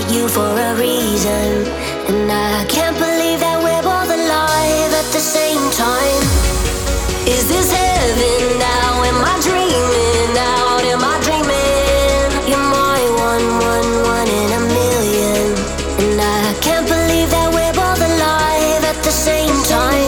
met you for a reason, and I can't believe that we're both alive at the same time. Is this heaven now? Am I dreaming out? Am I dreaming? You're my one in a million, and I can't believe that we're both alive at the same time.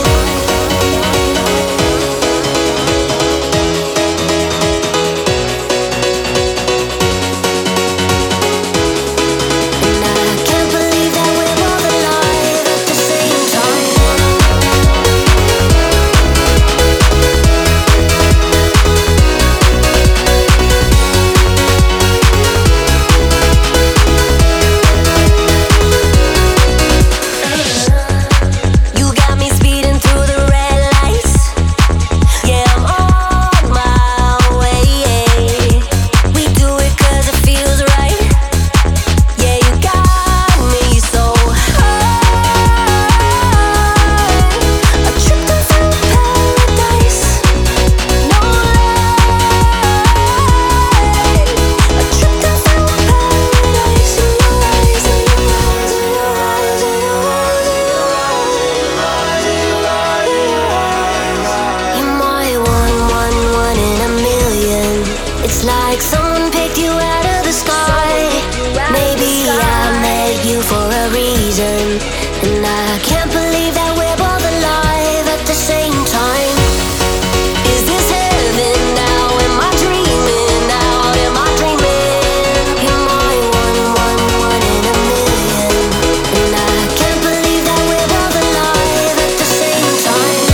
Like someone picked you out of the sky. Maybe I met you for a reason, and I can't believe that we're both alive at the same time. Is this heaven now? Am I dreaming out? Am I dreaming? You're my one in a million, and I can't believe that we're both alive at the same time.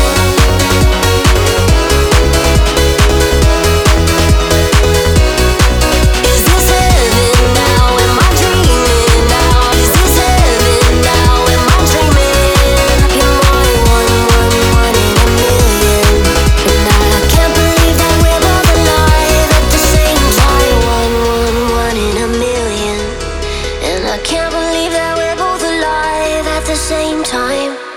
I can't believe that we're both alive at the same time.